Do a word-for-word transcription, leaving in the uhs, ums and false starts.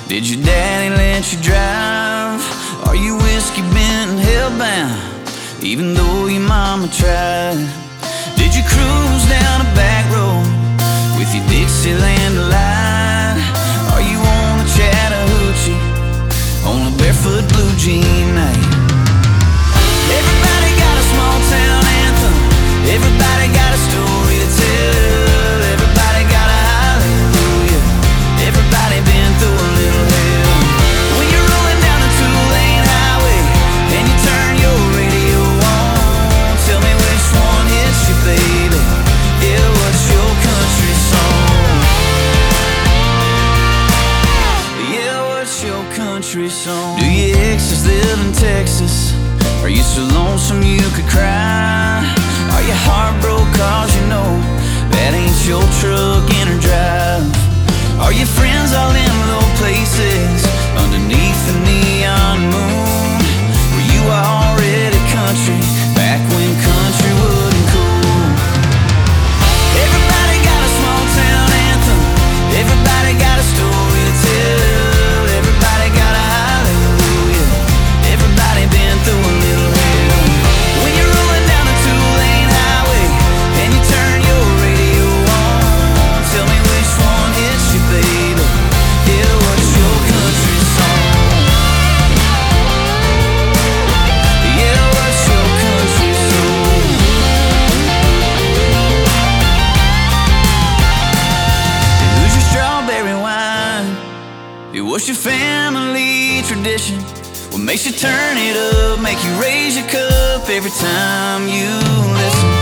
Did your daddy let you drive? Are you whiskey bent and hellbound, even though your mama tried? Did you cruise down a back road with your Dixieland delight? Are you on a Chattahoochee on a barefoot blue jean night? Everybody got a small town anthem, everybody got a story to tell, everybody got a hallelujah, everybody been through a little hell. When you're rolling down a two-lane highway and you turn your radio on, tell me which one hits you, baby. Yeah, what's your country song? Yeah, what's your country song? Do your exes live in Texas? Are you so lonesome you could cry? Are you heartbroken cause you know that ain't your truck in her drive? Are your friends all in low places underneath the neon moon? Were you already country back when country wasn't cool? Everybody got a small town anthem, everybody got a story to tell, everybody got a hallelujah, everybody been through a little hell. When you're rolling down a two-lane highway and you turn your radio on, tell me which one hits you, baby. Yeah, what's your country song? Yeah, what's your country song? Who's your strawberry wine? Yeah, what's your family tradition? What makes you turn it up, make you raise your cup every time you listen?